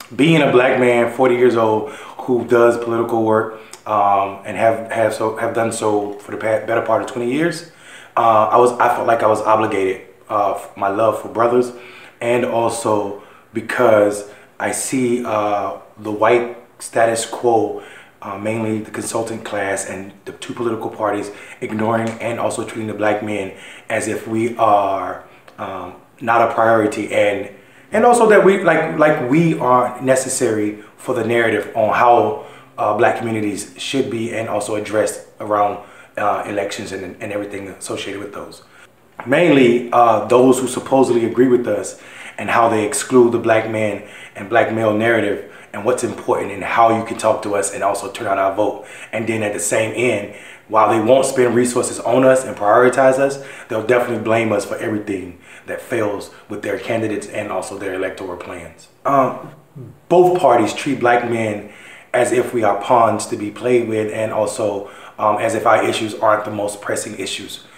being a black man, 40 years old, who does political work and have done so for the better part of 20 years, I felt like I was obligated for my love for brothers, and also because I see the white status quo, mainly the consultant class and the two political parties, ignoring and also treating the black men as if we are not a priority, and also that we like we are necessary for the narrative on how black communities should be and also addressed around elections and everything associated with those. Mainly those who supposedly agree with us and how they exclude the black man and black male narrative and what's important and how you can talk to us and also turn out our vote. And then at the same end, while they won't spend resources on us and prioritize us, they'll definitely blame us for everything that fails with their candidates and also their electoral plans. Both parties treat black men as if we are pawns to be played with, and also as if our issues aren't the most pressing issues.